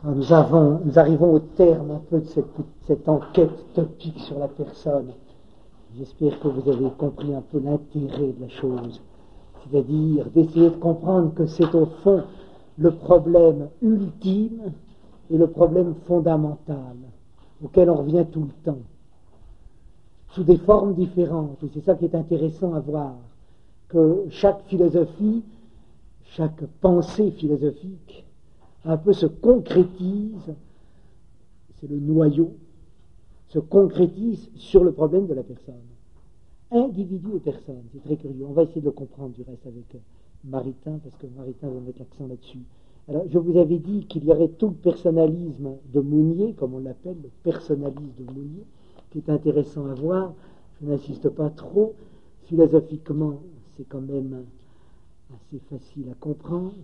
Alors, nous arrivons au terme un peu de cette enquête topique sur la personne. J'espère que vous avez compris un peu l'intérêt de la chose, c'est-à-dire d'essayer de comprendre que c'est au fond le problème ultime et le problème fondamental auquel on revient tout le temps, sous des formes différentes. Et c'est ça qui est intéressant à voir, que chaque philosophie, chaque pensée philosophique, un peu se concrétise, c'est le noyau, se concrétise sur le problème de la personne. Individu et personne, c'est très curieux. On va essayer de le comprendre du reste avec Maritain, parce que Maritain va mettre l'accent là-dessus. Alors, je vous avais dit qu'il y aurait tout le personnalisme de Mounier, comme on l'appelle, le personnalisme de Mounier, qui est intéressant à voir. Je n'insiste pas trop. Philosophiquement, c'est quand même assez facile à comprendre.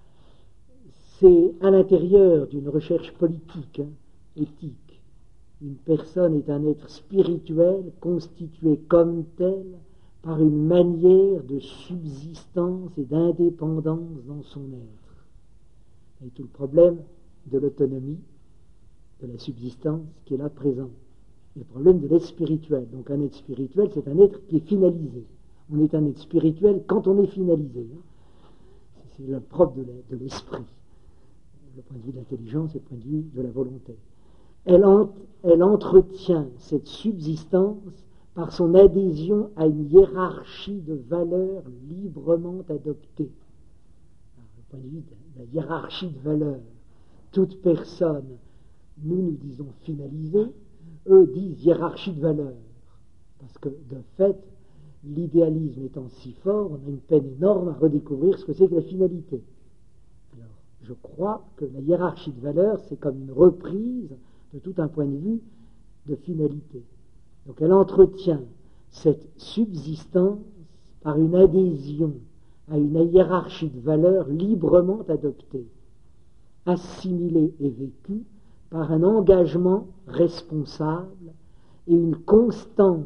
C'est à l'intérieur d'une recherche politique, éthique. Une personne est un être spirituel constitué comme tel par une manière de subsistance et d'indépendance dans son être. Et tout le problème de l'autonomie, de la subsistance qui est là présent. Le problème de l'être spirituel. Donc un être spirituel, c'est un être qui est finalisé. On est un être spirituel quand on est finalisé. C'est le propre de l'esprit. Le point de vue de l'intelligence et le point de vue de la volonté. Elle entretient cette subsistance par son adhésion à une hiérarchie de valeurs librement adoptée. Alors, le point de vue de la hiérarchie de valeurs, toute personne, nous disons finalisée, eux disent hiérarchie de valeurs, parce que de fait, l'idéalisme étant si fort, on a une peine énorme à redécouvrir ce que c'est que la finalité. Alors, je crois que la hiérarchie de valeurs, c'est comme une reprise de tout un point de vue de finalité. Donc elle entretient cette subsistance par une adhésion à une hiérarchie de valeurs librement adoptée, assimilée et vécue par un engagement responsable et une constante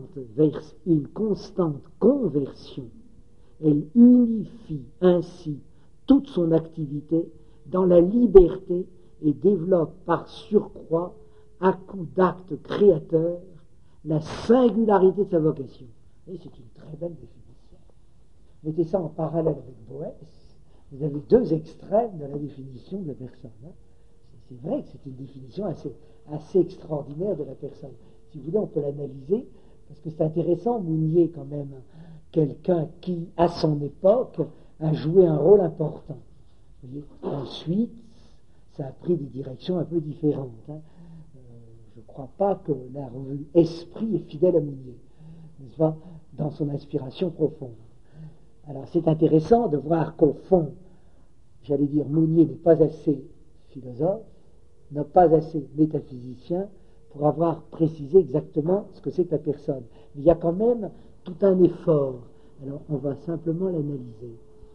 conversion. Elle unifie ainsi toute son activité dans la liberté et développe par surcroît, à coup d'actes créateurs, la singularité de sa vocation. Et c'est une très belle définition. Mettez ça en parallèle avec Boès, vous avez deux extrêmes de la définition de la personne. C'est vrai que c'est une définition assez extraordinaire de la personne. Si vous voulez, on peut l'analyser, parce que c'est intéressant, Mounier, quand même, quelqu'un qui, à son époque, a joué un rôle important. Vous voyez, ensuite, ça a pris des directions un peu différentes. Je ne crois pas que la revue Esprit est fidèle à Mounier, n'est-ce pas, dans son inspiration profonde. Alors c'est intéressant de voir qu'au fond, j'allais dire, Mounier n'est pas assez philosophe, n'a pas assez métaphysicien pour avoir précisé exactement ce que c'est que la personne. Mais il y a quand même tout un effort. Alors on va simplement l'analyser.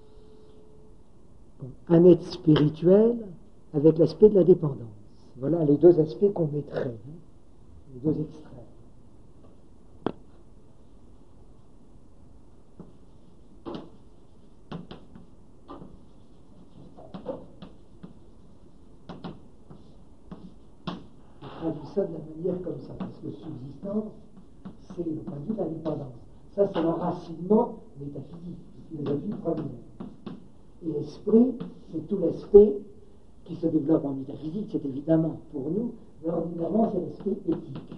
Un être spirituel avec l'aspect de la dépendance. Voilà les deux aspects qu'on mettrait, les deux extrêmes. On traduit ça de la manière comme ça, parce que subsistance, c'est le point de vue de la dépendance. Ça, c'est l'enracinement métaphysique, philosophie première. Et l'esprit, c'est tout l'aspect qui se développe en métaphysique, c'est évidemment pour nous, mais ordinairement c'est l'aspect éthique.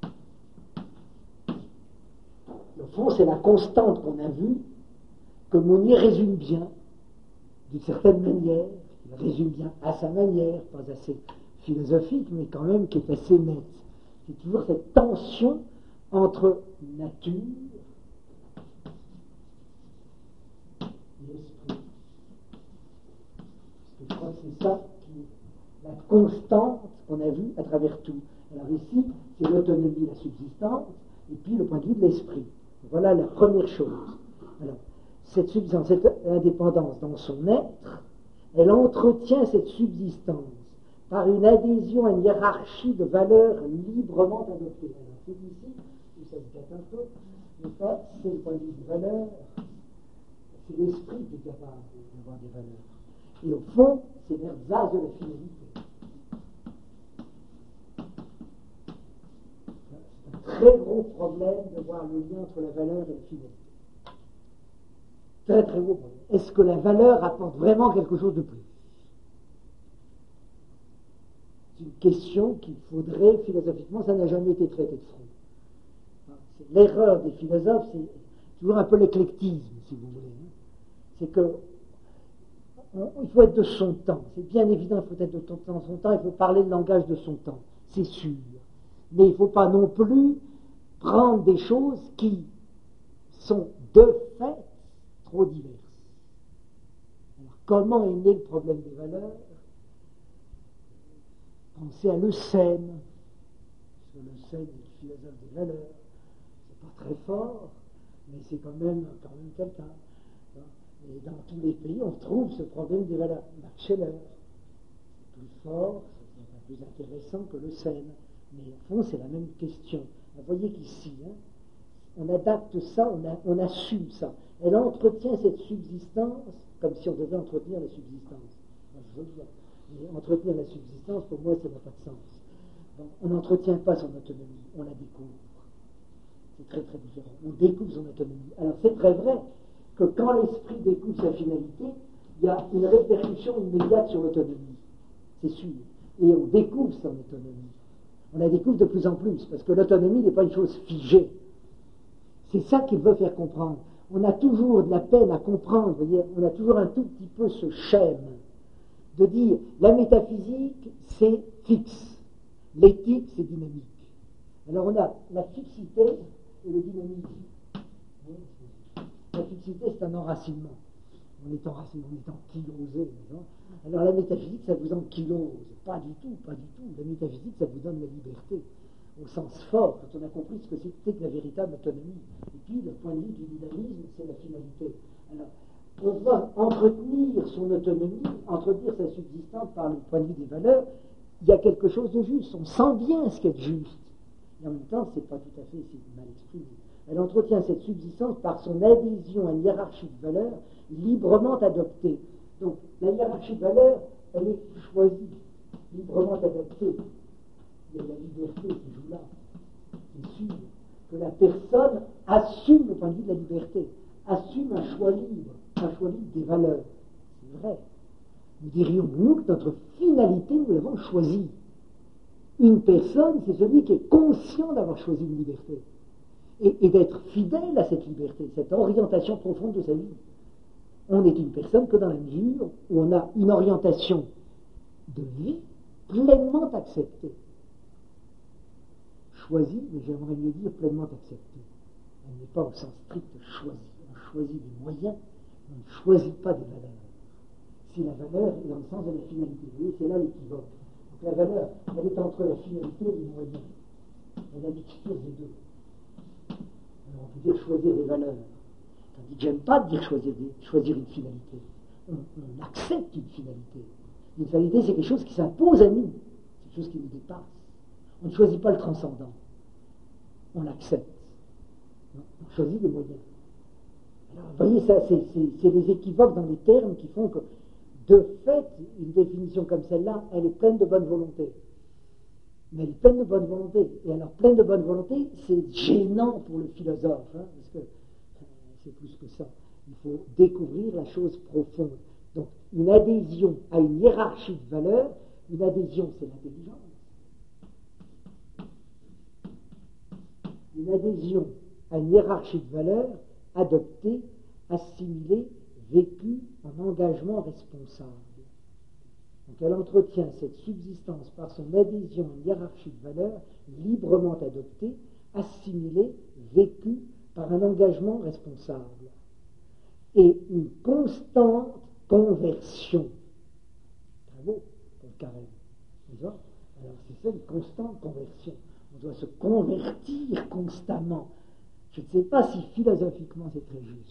Au fond, c'est la constante qu'on a vue, que Mounier résume bien, d'une certaine manière, il résume bien à sa manière, pas assez philosophique, mais quand même qui est assez nette. C'est toujours cette tension entre nature et esprit. Je crois que c'est ça qui est la constante qu'on a vue à travers tout. Alors ici, c'est l'autonomie, la subsistance, et puis le point de vue de l'esprit. Voilà la première chose. Alors, cette subsistance, cette indépendance dans son être, elle entretient cette subsistance par une adhésion à une hiérarchie de valeurs librement adoptées. Alors c'est ici où ça se gâte un peu, mais ça, c'est le point de vue des valeurs, c'est l'esprit qui est capable d'avoir des valeurs. Et au fond, c'est l'ersatz de la finalité. très gros problème de voir le lien entre la valeur et la finalité. Très très gros problème. Est-ce que la valeur apporte vraiment quelque chose de plus? C'est une question qu'il faudrait, philosophiquement, ça n'a jamais été traité de front. L'erreur des philosophes, c'est toujours un peu l'éclectisme, si vous voulez. C'est que il faut être de son temps. C'est bien évident, il faut être de son temps, il faut parler le langage de son temps, c'est sûr. Mais il ne faut pas non plus prendre des choses qui sont de fait trop diverses. Alors, comment est né le problème des valeurs? Pensez à Le Seine. Le Seine est le philosophe des valeurs. C'est pas très fort, mais c'est quand même quelqu'un. Et dans tous les pays, on trouve ce problème des valeurs. Max Scheler, c'est plus fort, c'est plus intéressant que Le Seine. Mais au fond, c'est la même question. Vous voyez qu'ici, on adapte ça, on assume ça. Elle entretient cette subsistance comme si on devait entretenir la subsistance. Je veux le dire. Mais entretenir la subsistance, pour moi, ça n'a pas de sens. Donc, on n'entretient pas son autonomie, on la découvre. C'est très très différent. On découvre son autonomie. Alors c'est très vrai que quand l'esprit découvre sa finalité, il y a une répercussion immédiate sur l'autonomie. C'est sûr. Et on découvre son autonomie. On la découvre de plus en plus, parce que l'autonomie n'est pas une chose figée. C'est ça qu'il veut faire comprendre. On a toujours de la peine à comprendre, vous voyez, on a toujours un tout petit peu ce schème de dire la métaphysique c'est fixe, l'éthique c'est dynamique. Alors on a la fixité et le dynamisme. La fixité c'est un enracinement. On est enraciné, on est ankylosé. Alors la métaphysique ça vous ankylose. Pas du tout, pas du tout. La métaphysique ça vous donne la liberté. Au sens fort, quand on a compris ce que c'était que la véritable autonomie. Et puis, le point de vue du dynamisme, c'est la finalité. Alors, on va entretenir son autonomie, entretenir sa subsistance par le point de vue des valeurs. Il y a quelque chose de juste. On sent bien ce qui est juste. Et en même temps, c'est pas tout à fait si mal exprimé. Elle entretient cette subsistance par son adhésion à une hiérarchie de valeurs librement adoptée. Donc, la hiérarchie de valeurs, elle est choisie, librement adoptée. Il y a la liberté qui joue là. C'est sûr que la personne assume le point de vue de la liberté, assume un choix libre des valeurs. C'est vrai. Nous dirions, nous, que notre finalité, nous l'avons choisie. Une personne, c'est celui qui est conscient d'avoir choisi une liberté et d'être fidèle à cette liberté, cette orientation profonde de sa vie. On n'est une personne que dans la mesure où on a une orientation de vie pleinement acceptée. Choisie, mais j'aimerais mieux dire pleinement acceptée. Elle n'est pas au sens strict choisie. On choisit des moyens, on ne choisit pas des valeurs. Si la valeur est dans le sens de la finalité, vous voyez, c'est là l'équivoque. Donc la valeur, elle est entre la finalité et les moyens. Elle a la mixture des deux. Alors on peut dire choisir des valeurs. Tandis que j'aime pas dire choisir une finalité. On accepte une finalité. Une finalité, c'est quelque chose qui s'impose à nous. C'est quelque chose qui nous dépasse. On ne choisit pas le transcendant. On l'accepte. On choisit des moyens. Alors, vous voyez, ça, c'est des équivoques dans les termes qui font que, de fait, une définition comme celle-là, elle est pleine de bonne volonté. Mais elle est pleine de bonne volonté. Et alors, pleine de bonne volonté, c'est gênant pour le philosophe, parce que c'est plus que ça. Il faut découvrir la chose profonde. Donc, une adhésion à une hiérarchie de valeurs, une adhésion, c'est l'intelligence. Une adhésion à une hiérarchie de valeurs adoptée, assimilée, vécue en engagement responsable. Donc elle entretient cette subsistance par son adhésion à une hiérarchie de valeurs librement adoptée, assimilée, vécue par un engagement responsable. Et une constante conversion. Bravo pour Carême. Alors c'est ça, une constante conversion. On doit se convertir constamment. Je ne sais pas si philosophiquement c'est très juste.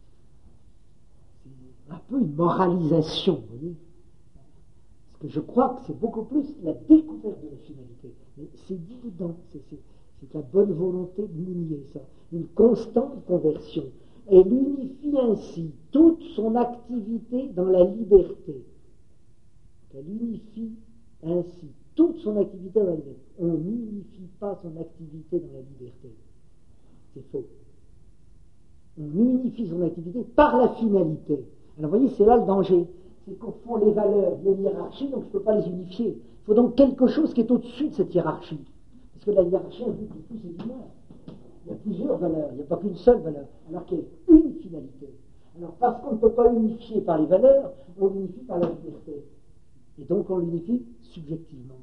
C'est un peu une moralisation, vous voyez. Parce que je crois que c'est beaucoup plus la découverte de la finalité. Mais c'est dit dedans, c'est la bonne volonté de nier ça. Une constante conversion. Elle unifie ainsi toute son activité dans la liberté. Elle unifie ainsi toute son activité dans la liberté. On n'unifie pas son activité dans la liberté. C'est faux. On unifie son activité par la finalité. Alors vous voyez, c'est là le danger. C'est qu'au fond, les valeurs, il y a une hiérarchie, donc je ne peux pas les unifier. Il faut donc quelque chose qui est au-dessus de cette hiérarchie. Parce que la hiérarchie, plus c'est humain. Il y a plusieurs valeurs, il n'y a pas qu'une seule valeur. Alors qu'il y a une finalité. Alors parce qu'on ne peut pas unifier par les valeurs, on l'unifie par la liberté. Et donc on l'unifie subjectivement.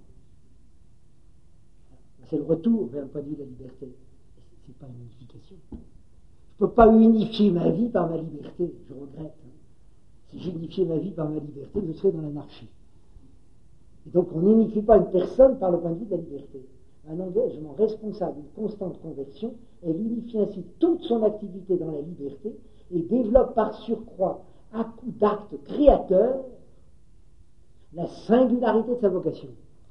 C'est le retour vers le point de vue de la liberté. Ce n'est pas une unification. Je ne peux pas unifier ma vie par ma liberté, je regrette. Si j'unifiais ma vie par ma liberté, je serais dans l'anarchie. Et donc on n'unifie pas une personne par le point de vue de la liberté. Un engagement responsable, une constante conversion, elle unifie ainsi toute son activité dans la liberté et développe par surcroît, à coup d'actes créateurs, la singularité de sa vocation.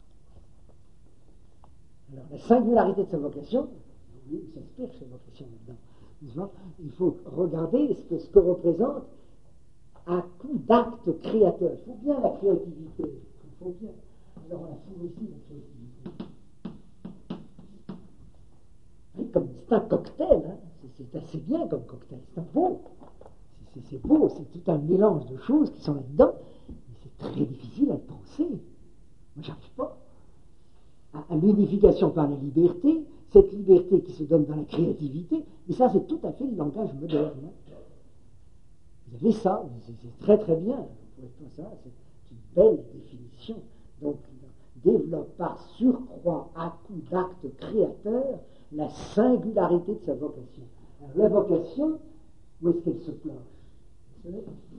Alors, la singularité de sa vocation, oui, ça s'inspire cette vocation là-dedans. Il faut regarder ce que représente à coup d'actes créateurs. Il faut bien la créativité. Il faut bien. Alors, on la trouve ici, la créativité. Oui, comme c'est un cocktail, hein. C'est assez bien comme cocktail. C'est un beau. C'est beau, c'est tout un mélange de choses qui sont là-dedans. Mais c'est très difficile à le penser. Moi, j'arrive pas. À l'unification par la liberté, cette liberté qui se donne dans la créativité, et ça c'est tout à fait le langage moderne. Vous avez ça, c'est très très bien, c'est une belle définition. Donc, développe par surcroît à coup d'actes créateurs la singularité de sa vocation. Alors, la vocation, où est-ce qu'elle se planche?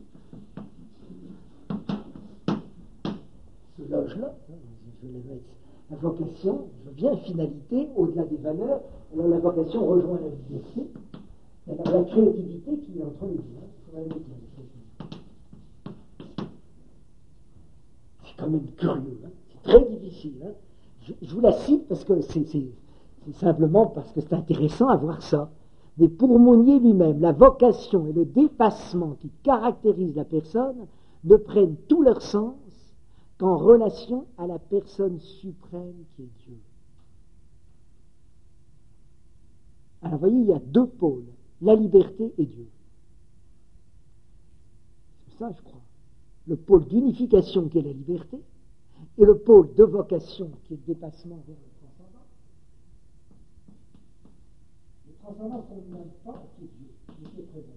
Se loge là, je vais la mettre. La vocation, je viens finalité, au-delà des valeurs, alors la vocation rejoint la liberté, et alors la créativité qui est entre les deux. C'est quand même curieux, hein. C'est très difficile. Hein. Je vous la cite parce que c'est simplement parce que c'est intéressant à voir ça. Mais pour Monnier lui-même, la vocation et le dépassement qui caractérisent la personne ne prennent tout leur sens qu'en relation à la personne suprême qui est Dieu. Alors, vous voyez, il y a deux pôles, la liberté et Dieu. C'est ça, je crois. Le pôle d'unification qui est la liberté, et le pôle de vocation qui est le dépassement vers le transcendant. Le transcendant, on ne même pas qui est Dieu, qui est présent.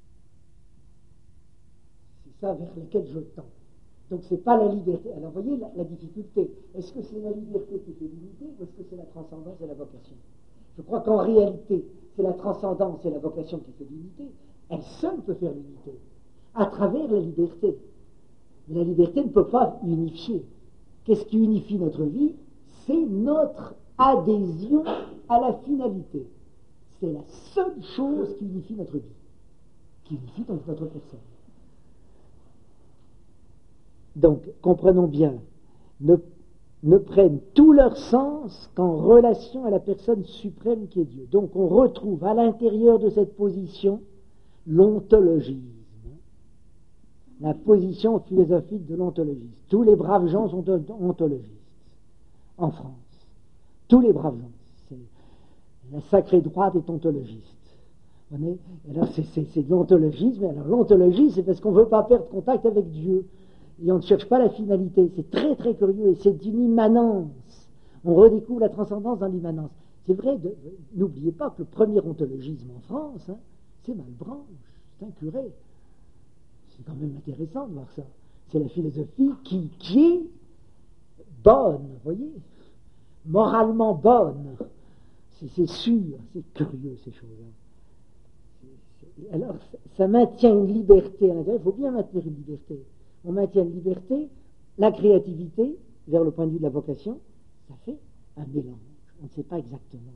C'est ça vers lequel je tends. Donc ce n'est pas la liberté. Alors vous voyez la difficulté. Est-ce que c'est la liberté qui fait l'unité ou est-ce que c'est la transcendance et la vocation? Je crois qu'en réalité, c'est la transcendance et la vocation qui fait l'unité. Elle seule peut faire l'unité, à travers la liberté. Mais la liberté ne peut pas unifier. Qu'est-ce qui unifie notre vie? C'est notre adhésion à la finalité. C'est la seule chose qui unifie notre vie, qui unifie donc notre personne. Donc, comprenons bien, ne prennent tout leur sens qu'en relation à la personne suprême qui est Dieu. Donc, on retrouve à l'intérieur de cette position l'ontologisme, la position philosophique de l'ontologiste. Tous les braves gens sont ontologistes en France. Tous les braves gens. La sacrée droite est ontologiste. Alors, c'est de l'ontologisme. Alors, l'ontologie, c'est parce qu'on ne veut pas perdre contact avec Dieu. Et on ne cherche pas la finalité. C'est très très curieux et c'est une immanence. On redécouvre la transcendance dans l'immanence. C'est vrai, n'oubliez pas que le premier ontologisme en France, hein, c'est Malebranche, c'est un curé. C'est quand même intéressant de voir ça. C'est la philosophie qui est bonne, vous voyez, moralement bonne. C'est sûr, c'est curieux ces choses-là. Alors, ça maintient une liberté à l'intérieur. Il faut bien maintenir une liberté. On maintient une liberté, la créativité, vers le point de vue de la vocation, ça fait un mélange. On ne sait pas exactement.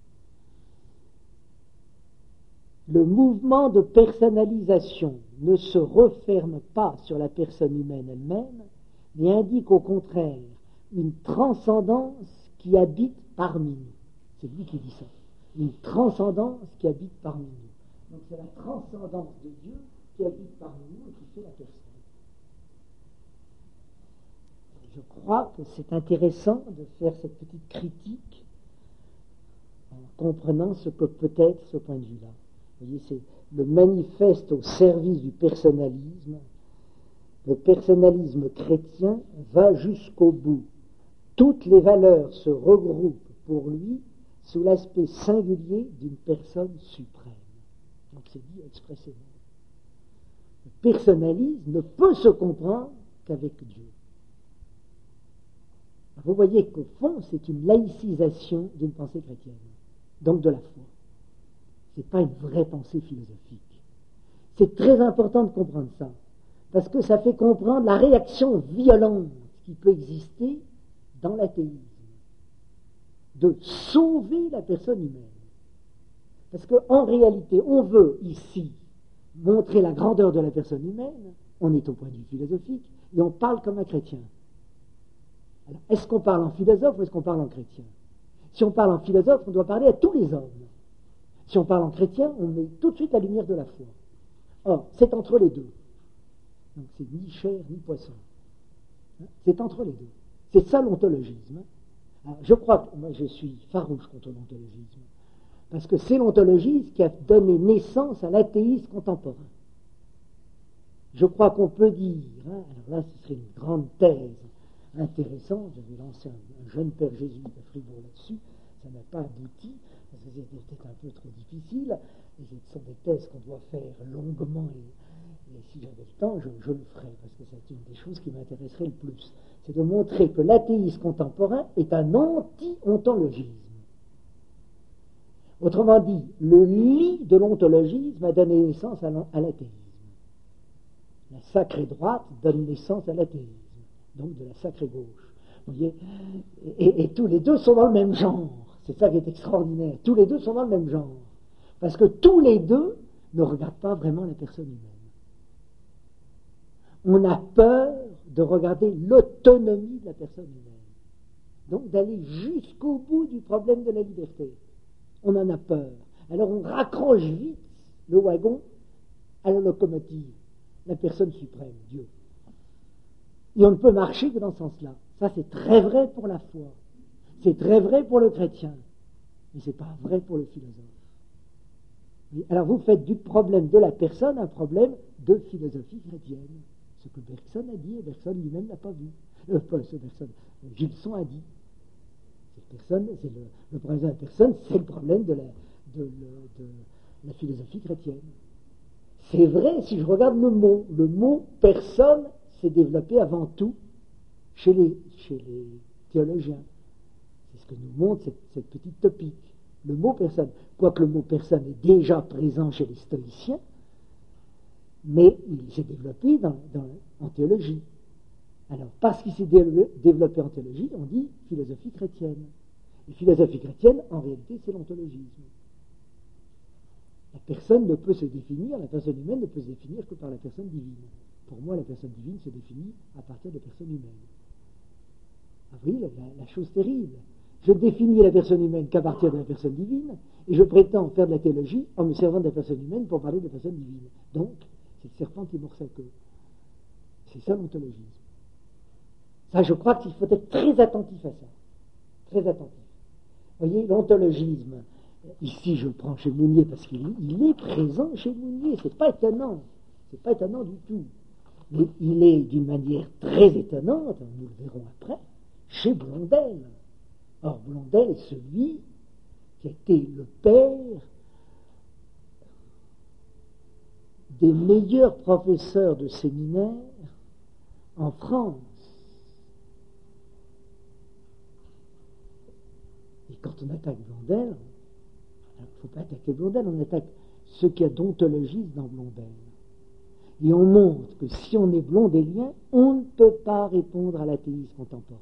Le mouvement de personnalisation ne se referme pas sur la personne humaine elle-même, mais indique au contraire une transcendance qui habite parmi nous. C'est lui qui dit ça. Une transcendance qui habite parmi nous. Donc c'est la transcendance de Dieu qui habite parmi nous et qui fait la personne. je crois que c'est intéressant de faire cette petite critique en comprenant ce que peut être ce point de vue-là. Vous voyez, c'est le manifeste au service du personnalisme. Le personnalisme chrétien va jusqu'au bout. Toutes les valeurs se regroupent pour lui sous l'aspect singulier d'une personne suprême. Donc c'est dit expressément. Le personnalisme ne peut se comprendre qu'avec Dieu. Vous voyez qu'au fond, c'est une laïcisation d'une pensée chrétienne, donc de la foi. Ce n'est pas une vraie pensée philosophique. C'est très important de comprendre ça, parce que ça fait comprendre la réaction violente qui peut exister dans l'athéisme, de sauver la personne humaine. Parce qu'en réalité, on veut ici montrer la grandeur de la personne humaine, on est au point de vue philosophique, et on parle comme un chrétien. Alors, est-ce qu'on parle en philosophe ou est-ce qu'on parle en chrétien? Si on parle en philosophe, on doit parler à tous les hommes. Si on parle en chrétien, on met tout de suite la lumière de la foi. Or, c'est entre les deux. Donc c'est ni chair ni poisson. C'est entre les deux. C'est ça l'ontologisme. Alors, je crois que moi je suis farouche contre l'ontologisme, parce que c'est l'ontologisme qui a donné naissance à l'athéisme contemporain. Je crois qu'on peut dire, alors là ce serait une grande thèse intéressante, j'avais lancé un jeune père jésuite à Fribourg là-dessus, ça n'a pas abouti, parce que c'était peut-être un peu trop difficile, et ce sont des thèses qu'on doit faire longuement, et si j'avais le temps, je le ferais, parce que c'est une des choses qui m'intéresserait le plus. C'est de montrer que l'athéisme contemporain est un anti-ontologisme. Autrement dit, le lit de l'ontologisme a donné naissance à l'athéisme. La sacrée droite donne naissance à l'athéisme, donc de la sacrée gauche. Vous voyez, et tous les deux sont dans le même genre. C'est ça qui est extraordinaire. Tous les deux sont dans le même genre. Parce que tous les deux ne regardent pas vraiment la personne humaine. On a peur de regarder l'autonomie de la personne humaine. Donc d'aller jusqu'au bout du problème de la liberté. On en a peur. Alors on raccroche vite le wagon à la locomotive, la personne suprême, Dieu. Et on ne peut marcher que dans ce sens-là. Ça, c'est très vrai pour la foi. C'est très vrai pour le chrétien. Mais ce n'est pas vrai pour le philosophe. Alors vous faites du problème de la personne un problème de philosophie chrétienne. Ce que Bergson a dit, et Bergson lui-même n'a pas vu. Gilson a dit. Le problème de la personne, c'est le problème de la philosophie chrétienne. C'est vrai si je regarde le mot personne s'est développé avant tout chez les théologiens. C'est ce que nous montre cette petite topique. Le mot personne, quoique le mot personne est déjà présent chez les stoïciens, mais il s'est développé en théologie. Alors, parce qu'il s'est développé en théologie, on dit philosophie chrétienne. Et philosophie chrétienne, en réalité, c'est l'ontologisme. La personne ne peut se définir, la personne humaine ne peut se définir que par la personne divine. Pour moi, la personne divine se définit à partir de la personne humaine. Ah oui, la chose terrible. Je définis la personne humaine qu'à partir de la personne divine, et je prétends faire de la théologie en me servant de la personne humaine pour parler de la personne divine. Donc, c'est le serpent qui mord sa queue. C'est ça l'ontologisme. Ça, je crois qu'il faut être très attentif à ça. Très attentif. Vous voyez, l'ontologisme, ici je le prends chez Mounier parce qu'il est présent chez Mounier, c'est pas étonnant du tout. Mais il est d'une manière très étonnante, nous le verrons après, chez Blondel. Or, Blondel est celui qui a été le père des meilleurs professeurs de séminaire en France. Et quand on attaque Blondel, il ne faut pas attaquer Blondel, on attaque ce qu'il y a d'ontologiste dans Blondel. Et on montre que si on est blondélien, on ne peut pas répondre à l'athéisme contemporain.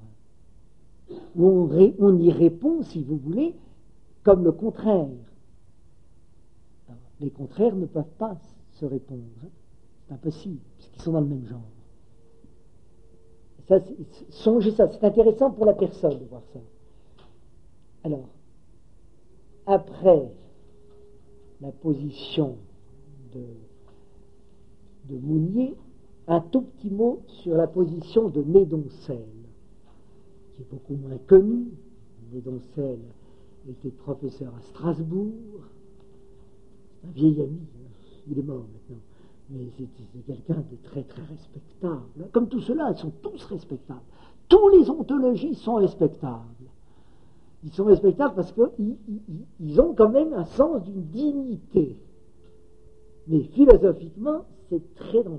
On y répond, si vous voulez, comme le contraire. Alors, les contraires ne peuvent pas se répondre. C'est impossible, puisqu'ils sont dans le même genre. Ça, songez ça, c'est intéressant pour la personne de voir ça. Alors, après la position de Mounier, un tout petit mot sur la position de Nédoncelle. qui est beaucoup moins connu. Médoncel était professeur à Strasbourg, un vieil ami, il est mort maintenant, mais c'est quelqu'un de très très respectable. Comme tout cela, ils sont tous respectables. Tous les ontologistes sont respectables. Ils sont respectables parce qu'ils ont quand même un sens d'une dignité. Mais philosophiquement, c'est très dangereux.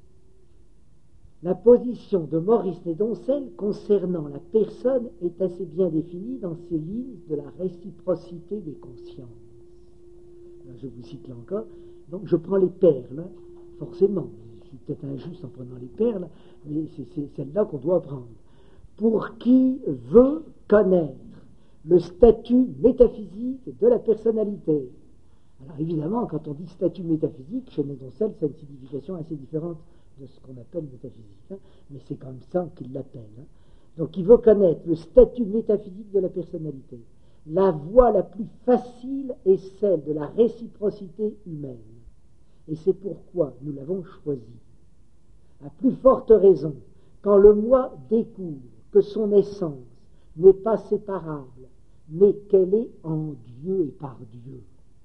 La position de Maurice Médoncel concernant la personne est assez bien définie dans ses lignes de la réciprocité des consciences. Alors, je vous cite là encore. Donc je prends les perles, forcément. Je suis peut-être injuste en prenant les perles, mais c'est celle-là qu'on doit prendre. Pour qui veut connaître le statut métaphysique de la personnalité. Alors évidemment, quand on dit statut métaphysique, chez Médoncel, c'est une signification assez différente de ce qu'on appelle métaphysique, mais c'est comme ça qu'il l'appelle. Donc il veut connaître le statut métaphysique de la personnalité. La voie la plus facile est celle de la réciprocité humaine. Et c'est pourquoi nous l'avons choisie. À plus forte raison, quand le moi découvre que son essence n'est pas séparable, mais qu'elle est en Dieu et par Dieu.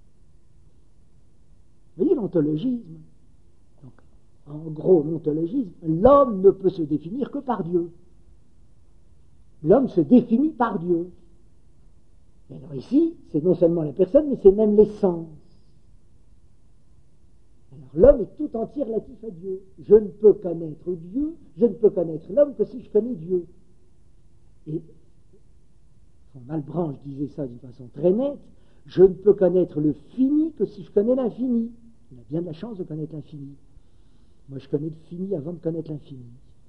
Vous voyez l'ontologisme. Donc, en gros, l'ontologisme, l'homme ne peut se définir que par Dieu. L'homme se définit par Dieu. Et alors ici, c'est non seulement la personne, mais c'est même l'essence. Alors l'homme est tout entier relatif à Dieu. Je ne peux connaître Dieu, je ne peux connaître l'homme que si je connais Dieu. Et Malebranche disait ça d'une façon très nette, je ne peux connaître le fini que si je connais l'infini. Il a bien de la chance de connaître l'infini. Moi, je connais le fini avant de connaître l'infini.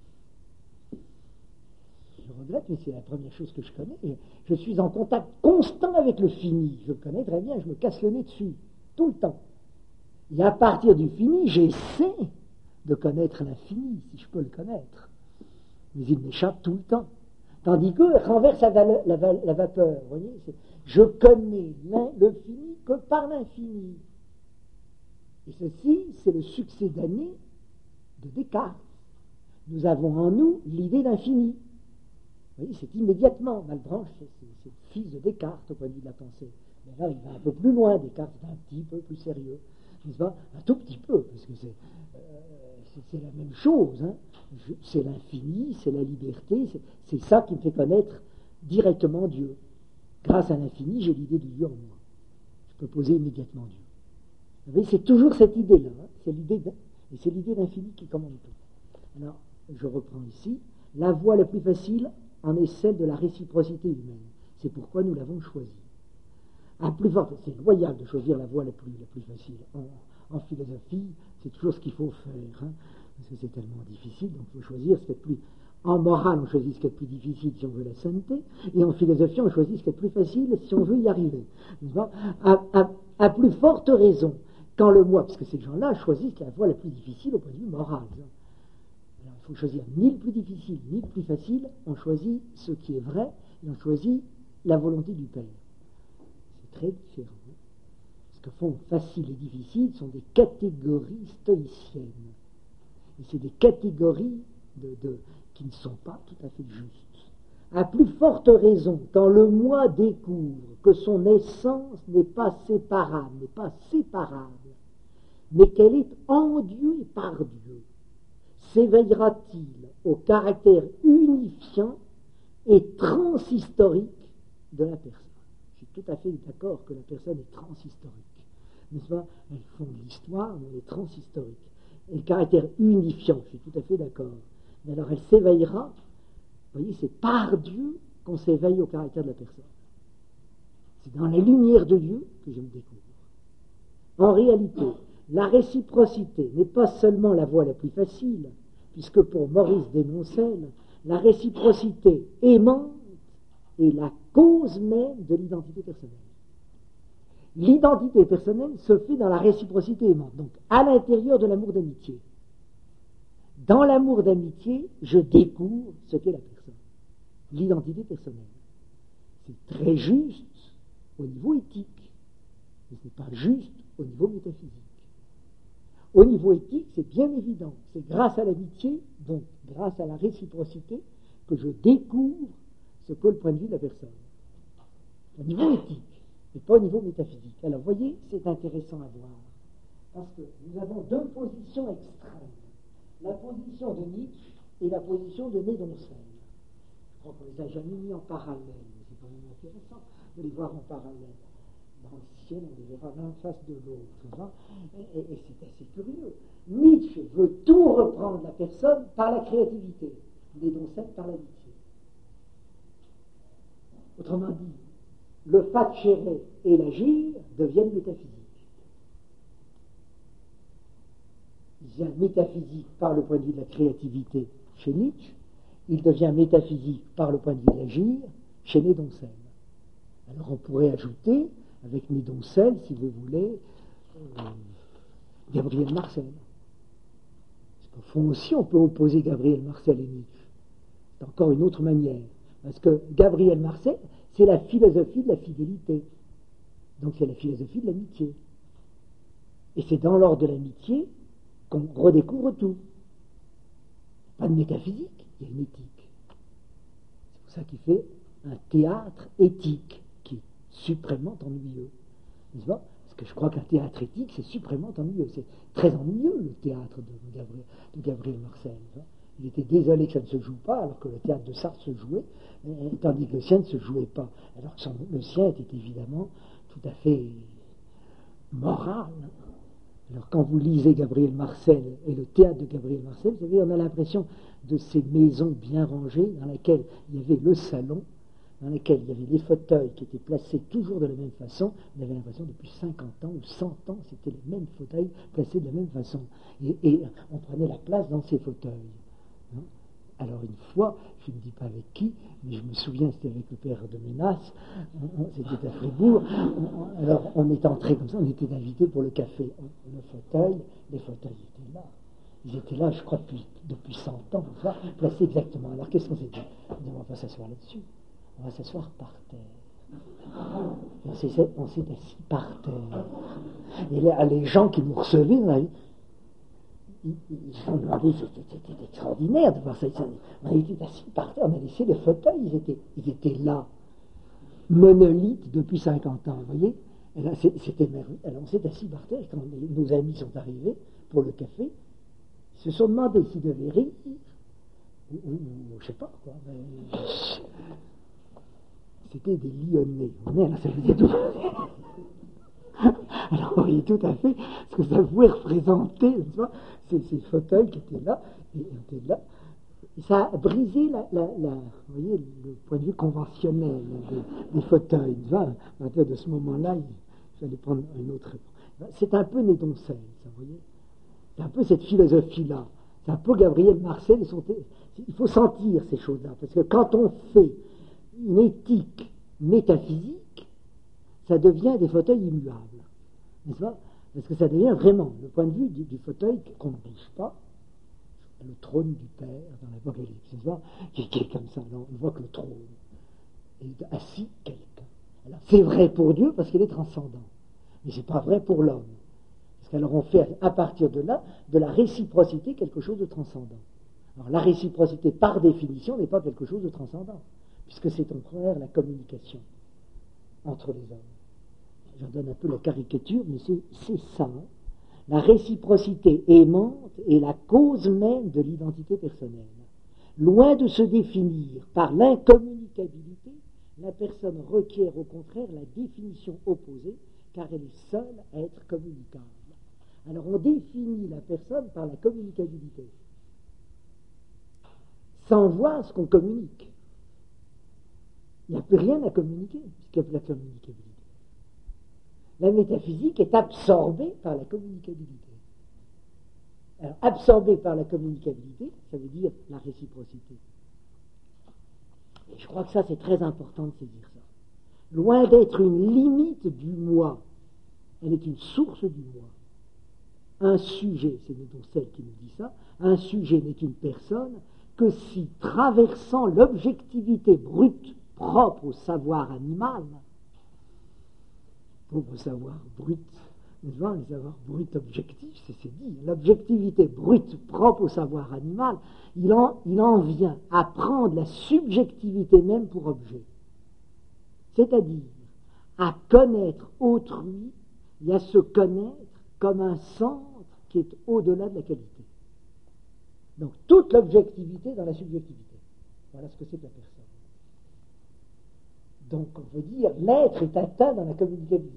Je regrette, mais c'est la première chose que je connais. Et je suis en contact constant avec le fini. Je le connais très bien, je me casse le nez dessus, tout le temps. Et à partir du fini, j'essaie de connaître l'infini, si je peux le connaître. Mais il m'échappe tout le temps. Tandis que renverse la vapeur. Vous voyez, je connais le fini que par l'infini. Et ceci, c'est le succédané de Descartes. Nous avons en nous l'idée d'infini. Vous voyez, c'est immédiatement. Malebranche, c'est le fils de Descartes au point de vue de la pensée. Mais là, il va un peu plus loin. Descartes est un petit peu plus sérieux. N'est-ce pas? Un tout petit peu, parce que c'est la même chose. Hein. C'est l'infini, c'est la liberté. C'est ça qui me fait connaître directement Dieu. Grâce à l'infini, j'ai l'idée de Dieu en moi. Je peux poser immédiatement Dieu. Vous voyez, c'est toujours cette idée-là. Hein. C'est l'idée d'infini qui commande tout. Alors, je reprends ici. La voie la plus facile en est celle de la réciprocité humaine. C'est pourquoi nous l'avons choisie. C'est loyal de choisir la voie la plus facile. En philosophie, c'est toujours ce qu'il faut faire, hein, parce que c'est tellement difficile, donc il faut choisir ce qui est plus... En morale, on choisit ce qui est plus difficile si on veut la sainteté, et en philosophie, on choisit ce qui est plus facile si on veut y arriver. À plus forte raison, quand le moi, parce que ces gens-là choisissent la voie la plus difficile au point de vue moral. Alors, il faut choisir ni le plus difficile, ni le plus facile, on choisit ce qui est vrai, et on choisit la volonté du Père. C'est très différent. Ce que font facile et difficile sont des catégories stoïciennes. Et c'est des catégories qui ne sont pas tout à fait justes. À plus forte raison, quand le moi découvre que son essence n'est pas séparable, mais qu'elle est en Dieu et par Dieu, s'éveillera-t-il au caractère unifiant et transhistorique de la personne? Je suis tout à fait d'accord que la personne est transhistorique. N'est-ce pas? Elles font de l'histoire, mais elle est transhistorique. Et le caractère unifiant, je suis tout à fait d'accord. Mais alors elle s'éveillera, vous voyez, c'est par Dieu qu'on s'éveille au caractère de la personne. C'est dans la lumière de Dieu que je me découvre. En réalité, la réciprocité n'est pas seulement la voie la plus facile, puisque pour Maurice Dénoncel, la réciprocité aimante est la cause même de l'identité personnelle. L'identité personnelle se fait dans la réciprocité aimante, donc à l'intérieur de l'amour d'amitié. Dans l'amour d'amitié, je découvre ce qu'est la personne, l'identité personnelle. C'est très juste au niveau éthique, mais ce n'est pas juste au niveau métaphysique. Au niveau éthique, c'est bien évident. C'est grâce à l'amitié, donc grâce à la réciprocité, que je découvre ce qu'est le point de vue de la personne, au niveau éthique, et pas au niveau métaphysique. Alors, vous voyez, c'est intéressant à voir, parce que nous avons deux positions extrêmes, la position de Nietzsche et la position de Nédoncelle. Je crois qu'on ne les a jamais mis en parallèle, mais c'est quand même intéressant de les voir en parallèle. Dans le ciel, on les verra l'un face de l'autre, et c'est assez curieux. Nietzsche veut tout reprendre la personne par la créativité, Nédoncelle par l'amitié. Autrement dit, le facere et l'agir deviennent métaphysiques. Il devient métaphysique par le point de vue de la créativité chez Nietzsche, il devient métaphysique par le point de vue de l'agir chez Nédoncelle. Alors on pourrait ajouter, avec Nédoncelle, si vous voulez, Gabriel Marcel. Parce qu'au fond aussi, on peut opposer Gabriel Marcel et Nietzsche. C'est encore une autre manière. Parce que Gabriel Marcel, c'est la philosophie de la fidélité. Donc c'est la philosophie de l'amitié. Et c'est dans l'ordre de l'amitié qu'on redécouvre tout. Pas de métaphysique, il y a une éthique. C'est pour ça qu'il fait un théâtre éthique qui est suprêmement ennuyeux. N'est-ce pas? Parce que je crois qu'un théâtre éthique, c'est suprêmement ennuyeux. C'est très ennuyeux, le théâtre de Gabriel Marcel. Il était désolé que ça ne se joue pas, alors que le théâtre de Sartre se jouait, tandis que le sien ne se jouait pas. Alors que le sien était évidemment tout à fait moral. Alors quand vous lisez Gabriel Marcel et le théâtre de Gabriel Marcel, vous savez, on a l'impression de ces maisons bien rangées dans lesquelles il y avait le salon, dans lesquelles il y avait les fauteuils qui étaient placés toujours de la même façon. On avait l'impression depuis 50 ans ou 100 ans, c'était les mêmes fauteuils placés de la même façon. Et on prenait la place dans ces fauteuils. Alors une fois, je ne dis pas avec qui, mais je me souviens, c'était avec le père de Ménas, c'était à Fribourg, alors on est entré comme ça, on était invités pour le café. Les fauteuils étaient là. Ils étaient là, je crois, depuis 100 ans, placés exactement. Alors qu'est-ce qu'on s'est dit? On ne va pas s'asseoir là-dessus, on va s'asseoir par terre. Et on s'est assis par terre. Et là, les gens qui nous recevaient, ils ont demandé, c'était extraordinaire de voir ça. On était assis par terre, on a laissé les fauteuils, ils étaient là, monolithes depuis 50 ans, vous voyez. Et là, c'était merveilleux. Alors on s'est assis par terre, et quand nos amis sont arrivés pour le café, ils se sont demandé s'ils devaient rire, ou je sais pas quoi. Mais c'était des Lyonnais. Alors ça faisait tout. Alors vous voyez tout à fait ce que ça pouvait représenter, ces fauteuils qui étaient là, et ça a brisé vous voyez, le point de vue conventionnel des fauteuils. À partir de ce moment-là, il fallait prendre un autre. C'est un peu Nédoncelle, ça, vous voyez. C'est un peu cette philosophie-là. C'est un peu Gabriel Marcel. Il faut sentir ces choses-là, parce que quand on fait une éthique métaphysique, ça devient des fauteuils immuables. N'est-ce pas? Parce que ça devient vraiment le point de vue du fauteuil qu'on ne bouge pas, le trône du Père dans l'Apocalypse, n'est-ce pas? Qui est comme ça. Alors, on voit que le trône est assis quelqu'un. Alors, c'est vrai pour Dieu parce qu'il est transcendant, mais c'est pas vrai pour l'homme. Parce qu'alors on fait à partir de là, de la réciprocité, quelque chose de transcendant. Alors la réciprocité, par définition, n'est pas quelque chose de transcendant, puisque c'est au contraire la communication entre les hommes. J'en donne un peu la caricature, mais c'est ça. La réciprocité aimante est la cause même de l'identité personnelle. Loin de se définir par l'incommunicabilité, la personne requiert au contraire la définition opposée, car elle est seule à être communicable. Alors on définit la personne par la communicabilité, sans voir ce qu'on communique. Il n'y a plus rien à communiquer, puisqu'il n'y a plus la communicabilité. La métaphysique est absorbée par la communicabilité. Alors, absorbée par la communicabilité, ça veut dire la réciprocité. Et je crois que ça, c'est très important de saisir ça. Loin d'être une limite du moi, elle est une source du moi. Un sujet, c'est donc celle qui nous dit ça, un sujet n'est une personne que si, traversant l'objectivité brute propre au savoir animal, pauvre savoir brut, n'est-ce pas, les savoirs bruts objectifs, c'est dit. L'objectivité brute propre au savoir animal, il en vient à prendre la subjectivité même pour objet. C'est-à-dire à connaître autrui et à se connaître comme un centre qui est au-delà de la qualité. Donc toute l'objectivité dans la subjectivité. Voilà ce que c'est que la personne. Donc on peut dire l'être est atteint dans la communicabilité.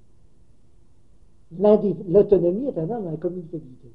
L'autonomie est atteinte dans la communicabilité.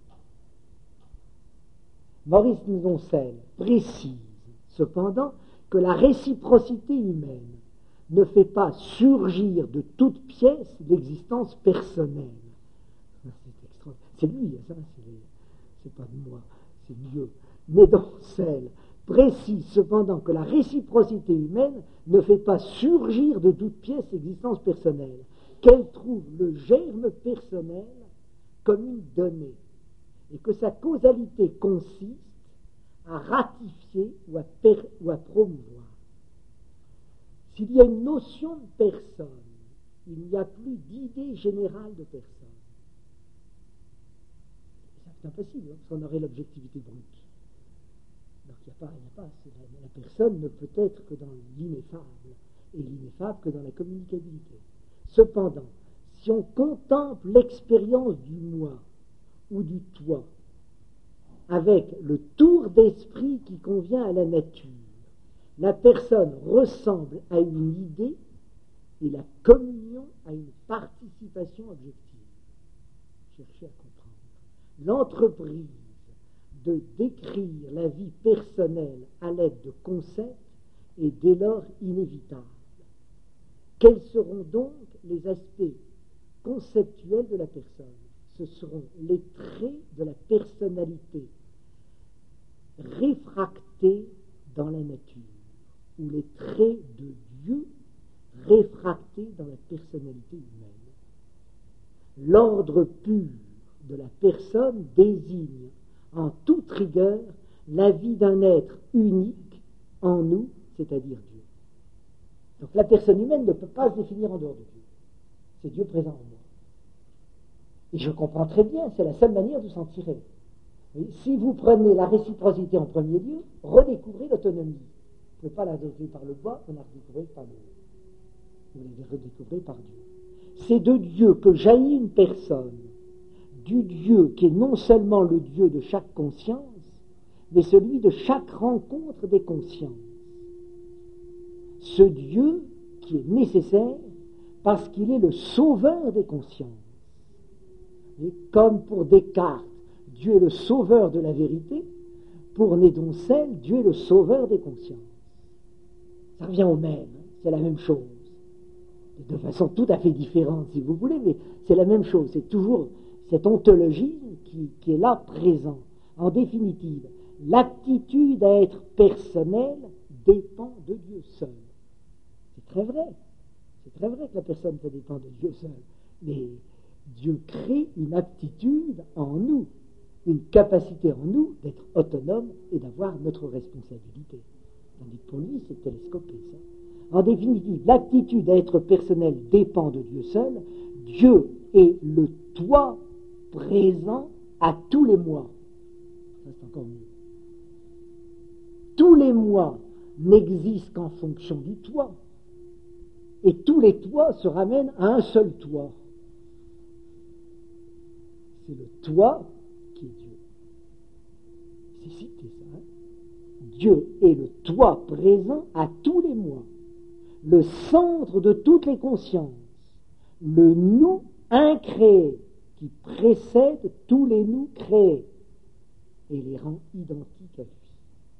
Maurice Noncel précise cependant que la réciprocité humaine ne fait pas surgir de toute pièce l'existence personnelle. C'est lui, ça, c'est pas de moi, c'est Dieu. Mais Noncel précise cependant que la réciprocité humaine ne fait pas surgir de toute pièce l'existence personnelle, qu'elle trouve le germe personnel comme une donnée, et que sa causalité consiste à ratifier ou à promouvoir. S'il y a une notion de personne, il n'y a plus d'idée générale de personne. C'est impossible, parce qu'on aurait l'objectivité brute. Donc il n'y a pas. La personne ne peut être que dans l'ineffable, et l'ineffable que dans la communicabilité. Cependant, si on contemple l'expérience du moi ou du toi, avec le tour d'esprit qui convient à la nature, la personne ressemble à une idée et la communion à une participation objective. Cherchez à comprendre. L'entreprise de décrire la vie personnelle à l'aide de concepts est dès lors inévitable. Quels seront donc les aspects conceptuels de la personne? Ce seront les traits de la personnalité réfractés dans la nature, ou les traits de Dieu réfractés dans la personnalité humaine. L'ordre pur de la personne désigne en toute rigueur la vie d'un être unique en nous, c'est-à-dire Dieu. Donc la personne humaine ne peut pas se définir en dehors de Dieu. C'est Dieu présent en moi. Et je comprends très bien, c'est la seule manière de s'en tirer. Et si vous prenez la réciprocité en premier lieu, redécouvrez l'autonomie. Vous ne pouvez pas la découvrir par le bois, vous la redécouvrez par le... Vous la redécouvrez par Dieu. C'est de Dieu que jaillit une personne, du Dieu qui est non seulement le Dieu de chaque conscience, mais celui de chaque rencontre des consciences. Ce Dieu qui est nécessaire parce qu'il est le sauveur des consciences. Et comme pour Descartes, Dieu est le sauveur de la vérité, pour Nédoncel, Dieu est le sauveur des consciences. Ça revient au même, c'est la même chose. De façon tout à fait différente, si vous voulez, mais c'est la même chose. C'est toujours cette ontologie qui est là présent. En définitive, l'aptitude à être personnel dépend de Dieu seul. C'est très vrai. C'est très vrai que la personne, ça dépend de Dieu seul. Mais Dieu crée une aptitude en nous, une capacité en nous d'être autonome et d'avoir notre responsabilité. Tandis que pour lui, c'est télescopé, ça. En définitive, l'aptitude à être personnel dépend de Dieu seul. Dieu est le toi présent à tous les mois. Ça, c'est encore mieux. Tous les mois n'existent qu'en fonction du toi. Et tous les toits se ramènent à un seul toi. C'est le toi qui est Dieu. C'est cité ça. Hein? Dieu est le toi présent à tous les mois. Le centre de toutes les consciences, le nous incréé qui précède tous les nous créés et les rend identiques à lui.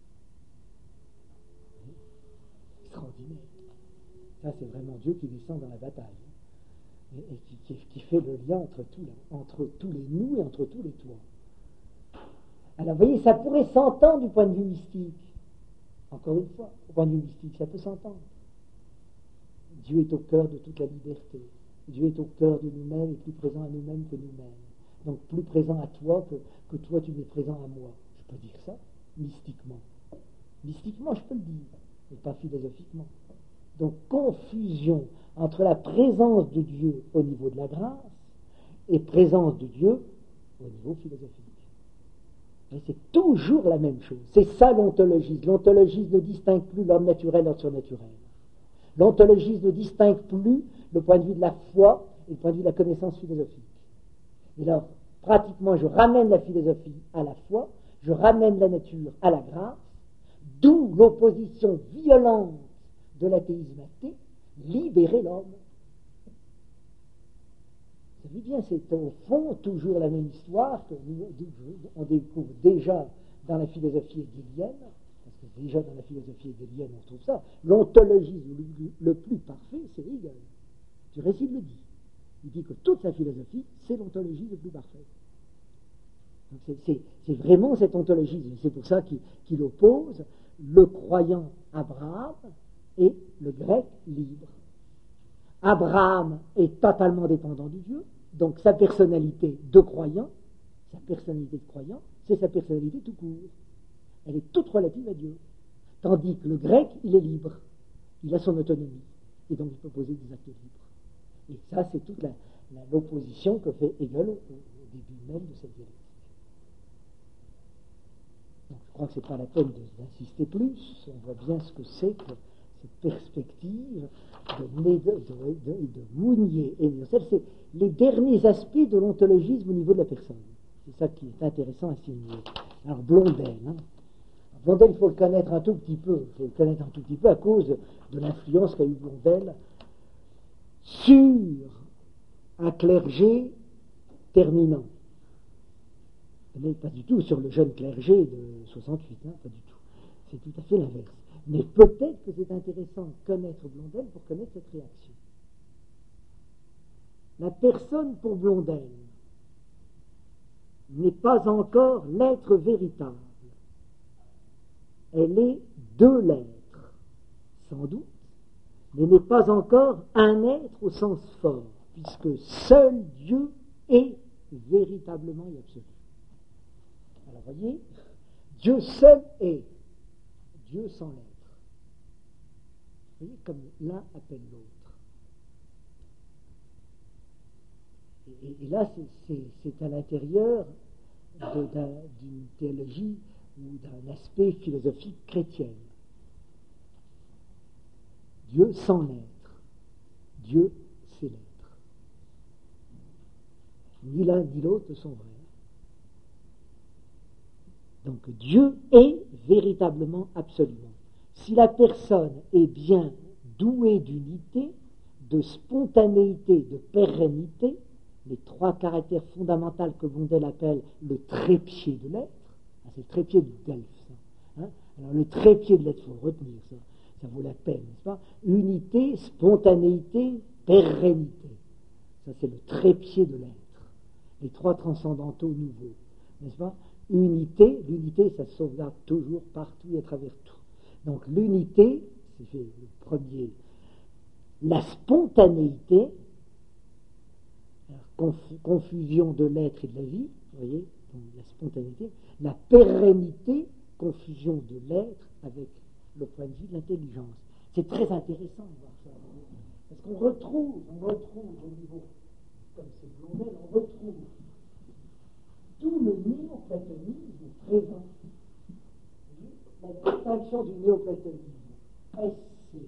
Extraordinaire. Ça, c'est vraiment Dieu qui descend dans la bataille et qui fait le lien entre tous les nous et entre tous les toi. Alors, vous voyez, ça pourrait s'entendre du point de vue mystique. Encore une fois, au point de vue mystique, ça peut s'entendre. Dieu est au cœur de toute la liberté. Dieu est au cœur de nous-mêmes et plus présent à nous-mêmes que nous-mêmes. Donc plus présent à toi que toi tu es présent à moi. Je peux dire ça mystiquement. Mystiquement, je peux le dire, mais pas philosophiquement. Donc confusion entre la présence de Dieu au niveau de la grâce et présence de Dieu au niveau philosophique. Et c'est toujours la même chose. C'est ça l'ontologisme. L'ontologisme ne distingue plus l'homme naturel et l'homme surnaturel. L'ontologisme ne distingue plus le point de vue de la foi et le point de vue de la connaissance philosophique. Et là, pratiquement, je ramène la philosophie à la foi, je ramène la nature à la grâce, d'où l'opposition violente de l'athéisme athée, libérer l'homme. Vous savez bien, c'est au fond toujours la même histoire qu'on découvre déjà dans la philosophie hégélienne, parce que déjà dans la philosophie hégélienne on trouve ça, l'ontologisme le plus parfait, c'est Hegel. Du récit le dit. Il dit que toute la philosophie, c'est l'ontologisme le plus parfait. Donc c'est vraiment cette ontologisme. C'est pour ça qu'il oppose le croyant Abraham et le grec libre. Abraham est totalement dépendant de Dieu, donc sa personnalité de croyant, c'est sa personnalité tout court. Elle est toute relative à Dieu. Tandis que le grec, il est libre. Il a son autonomie. Et donc il peut poser des actes libres. Et ça, c'est toute l'opposition que fait Hegel au début même de cette dialectique. Donc je crois que ce n'est pas la peine d'insister plus. On voit bien ce que c'est que cette perspective de Mounier et Nielsen. C'est les derniers aspects de l'ontologisme au niveau de la personne. C'est ça qui est intéressant à signaler. Alors Blondel, Blondel, il faut le connaître un tout petit peu. Il faut le connaître un tout petit peu à cause de l'influence qu'a eu Blondel sur un clergé terminant. Mais pas du tout sur le jeune clergé de 68, pas du tout. C'est tout à fait l'inverse. Mais peut-être que c'est intéressant de connaître Blondel pour connaître cette réaction. La personne pour Blondel n'est pas encore l'être véritable. Elle est deux l'être, sans doute, mais n'est pas encore un être au sens fort, puisque seul Dieu est véritablement et absolu. Alors voyez, Dieu seul est, Dieu sans l'être. Vous voyez, comme l'un appelle l'autre. Et là, c'est à l'intérieur d'une théologie ou d'un aspect philosophique chrétien. Dieu sans l'être. Dieu, c'est l'être. Ni l'un ni l'autre ne sont vrais. Donc Dieu est véritablement, absolument. Si la personne est bien douée d'unité, de spontanéité, de pérennité, les trois caractères fondamentaux que Blondel appelle le trépied de l'être, c'est le trépied du Delphes. Alors le trépied de l'être, il faut le retenir, ça vaut la peine, n'est-ce pas? Unité, spontanéité, pérennité. Ça, c'est le trépied de l'être. Les trois transcendantaux nouveaux, n'est-ce pas? L'unité, ça se sauvegarde toujours, partout et à travers tout. Donc l'unité, c'est le premier. La spontanéité, confusion de l'être et de la vie, vous voyez, donc la spontanéité. La pérennité, confusion de l'être avec le point de vue de l'intelligence. C'est très intéressant de voir ça. Parce qu'on retrouve au niveau, comme c'est Blondel, on retrouve tout le néoplatonisme présent. La distinction du néoplatonisme, esse,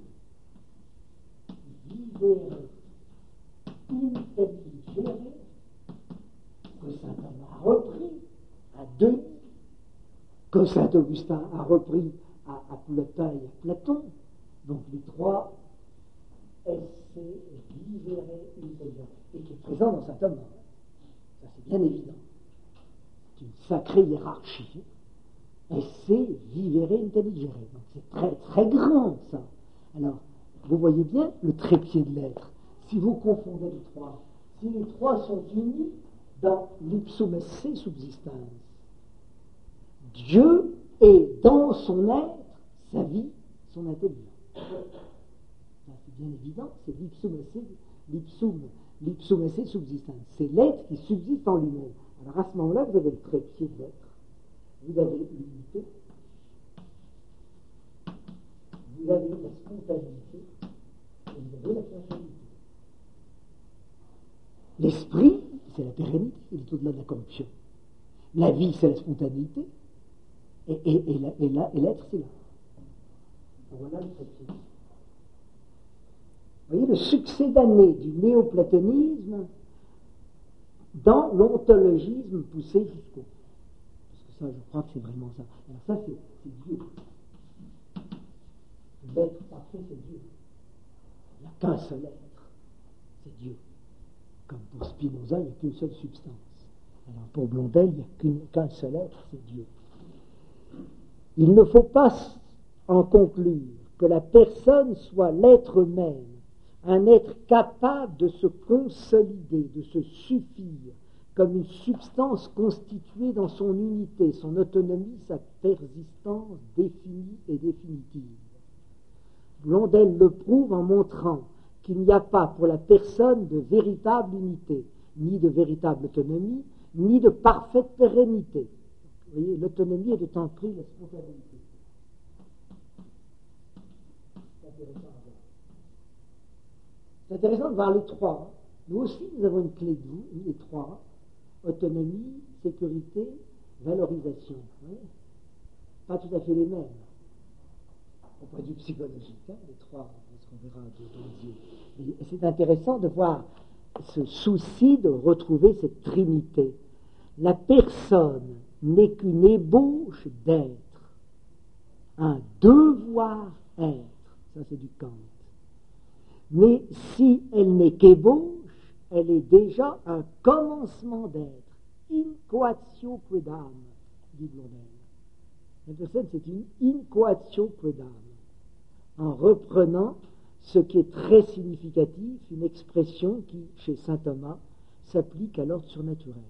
vivere, intelligere, que saint Thomas a repris à Denis, que saint Augustin a repris à Plotin et à Platon. Donc les trois, esse, vivere, intelligere, et qui est présent dans saint Thomas. Ça c'est bien évident. C'est une sacrée hiérarchie. Esse, vivere, intelligere. Donc c'est très très grand ça. Alors, vous voyez bien le trépied de l'être. Si vous confondez les trois, si les trois sont unis dans l'ipsum esse subsistans, Dieu est dans son être, sa vie, son intelligence. C'est bien évident, c'est l'ipsum esse subsistans. C'est l'être qui subsiste en lui-même. Alors à ce moment-là, vous avez le trépied de l'être. Vous avez l'unité, vous avez la spontanéité, et vous avez la personnalité. L'esprit, c'est la pérennité, il est au-delà de la corruption. La vie, c'est la spontanéité, et l'être, c'est là. Voilà le trépied. Vous voyez le succès d'année du néoplatonisme dans l'ontologisme poussé jusqu'au. Parce que ça, je crois que c'est vraiment ça. Alors ça, c'est Dieu. L'être parfait, c'est Dieu. Il n'y a qu'un seul être, c'est Dieu. Comme pour Spinoza, il n'y a qu'une seule substance. Alors pour Blondel, il n'y a qu'un seul être, c'est Dieu. Il ne faut pas en conclure que la personne soit l'être même, un être capable de se consolider, de se suffire, comme une substance constituée dans son unité, son autonomie, sa persistance définie et définitive. Blondel le prouve en montrant qu'il n'y a pas pour la personne de véritable unité, ni de véritable autonomie, ni de parfaite pérennité. Vous voyez, l'autonomie est d'autant plus la spontanéité. C'est intéressant de voir les trois. Nous aussi, nous avons une clé de vous, les trois. Autonomie, sécurité, valorisation. Oui. Pas tout à fait les mêmes. Au point de vue psychologique, les trois, parce qu'on verra dans les yeux. Et c'est intéressant de voir ce souci de retrouver cette trinité. La personne n'est qu'une ébauche d'être, un devoir être, ça c'est du Kant. Mais si elle n'est qu'ébauche, elle est déjà un commencement d'être, incoatio quidam, dit Blondel. La personne c'est une incoatio quidam, en reprenant ce qui est très significatif, une expression qui, chez saint Thomas, s'applique à l'ordre surnaturel.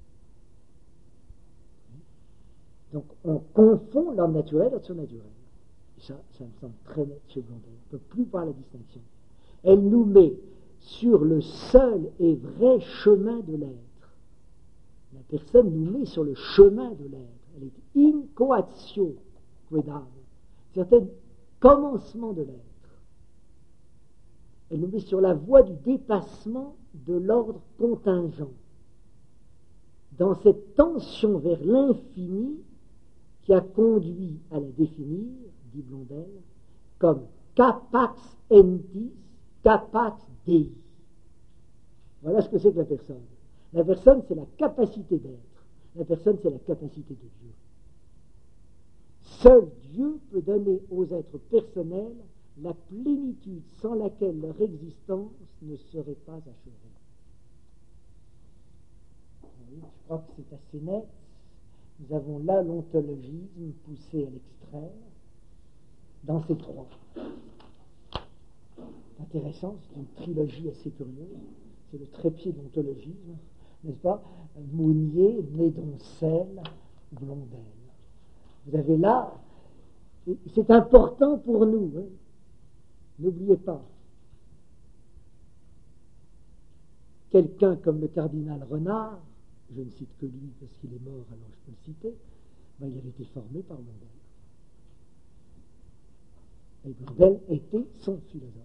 Donc on confond l'ordre naturel et l'ordre surnaturel. Et ça me semble très net chez Blondel. On ne peut plus voir la distinction. Elle nous met sur le seul et vrai chemin de l'être. La personne nous met sur le chemin de l'être. Elle est incoatio quidam, c'est-à-dire commencement de l'être. Elle nous met sur la voie du dépassement de l'ordre contingent, dans cette tension vers l'infini qui a conduit à la définir, dit Blondel, comme capax entis, capax Dei. Voilà ce que c'est que la personne. La personne, c'est la capacité d'être. La personne, c'est la capacité de Dieu. Seul Dieu peut donner aux êtres personnels la plénitude sans laquelle leur existence ne serait pas achevée. Oui, je crois que c'est assez net. Nous avons là l'ontologisme poussé à l'extrême dans ces trois. Intéressant, c'est une trilogie assez curieuse. C'est le trépied de l'ontologisme, n'est-ce pas? Mounier, Nédoncelle, Blondel. Vous avez là, c'est important pour nous, hein. N'oubliez pas, quelqu'un comme le cardinal Renard, je ne cite que lui parce qu'il est mort, alors je peux le citer, ben, il avait été formé par Blondel. Et Blondel était son philosophe.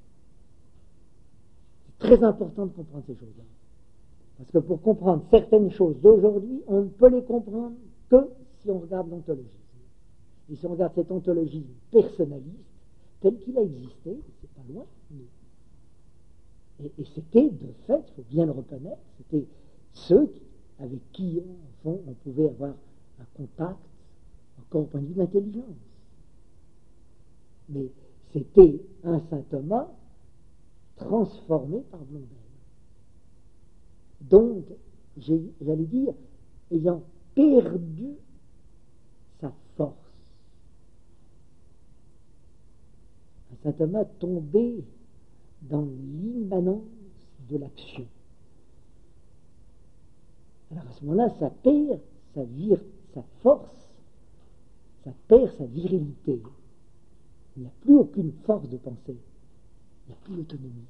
C'est très important de comprendre ces choses-là. Parce que pour comprendre certaines choses d'aujourd'hui, on ne peut les comprendre que si on regarde l'ontologisme. Et si on regarde cet ontologisme personnaliste, tel qu'il a existé, c'est pas loin de nous. Et c'était, de fait, il faut bien le reconnaître, c'était ceux avec qui, au fond, on pouvait avoir un contact, encore au point de vue de l'intelligence. Mais c'était un saint Thomas transformé par Blondel. Donc, j'allais dire, ayant perdu sa force. Un saint Thomas tombé dans l'immanence de l'action. Alors à ce moment-là, ça perd sa force, ça perd sa virilité. Il n'y a plus aucune force de pensée. Il n'y a plus d'autonomie.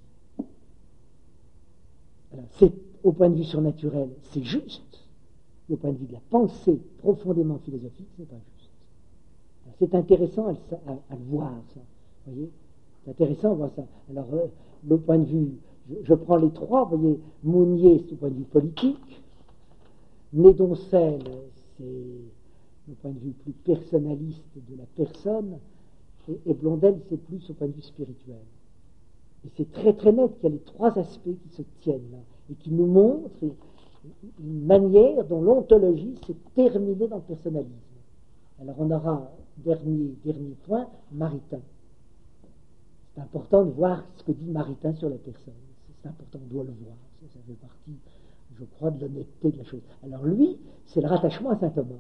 Alors, c'est, au point de vue surnaturel, c'est juste. Au point de vue de la pensée profondément philosophique, c'est pas juste. Alors, c'est intéressant à le voir, ça. Vous voyez? C'est intéressant de voir ça. Alors, le point de vue, Je prends les trois, vous voyez, Mounier, c'est au point de vue politique, Nédoncelle, c'est au point de vue plus personnaliste de la personne, et Blondel, c'est plus au point de vue spirituel. Et c'est très très net qu'il y a les trois aspects qui se tiennent là, et qui nous montrent une manière dont l'ontologie s'est terminée dans le personnalisme. Alors on aura, dernier point, Maritain. C'est important de voir ce que dit Maritain sur la personne. C'est important, on doit le voir. Ça fait partie, je crois, de l'honnêteté de la chose. Alors lui, c'est le rattachement à saint Thomas.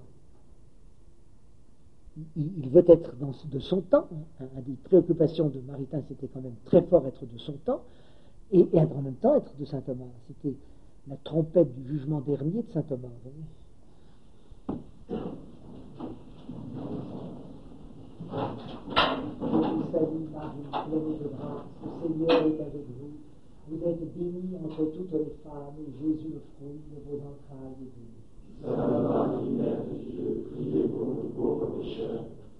Il veut être de son temps. Une des préoccupations de Maritain, c'était quand même très fort être de son temps, et en même temps être de saint Thomas. C'était la trompette du jugement dernier de saint Thomas. Je vous salue Marie, pleine de grâce, le Seigneur est avec vous. Vous êtes bénie entre toutes les femmes, et Jésus, le fruit de vos entrailles, est béni. Sainte Marie, Mère de Dieu, priez pour nous pauvres pécheurs,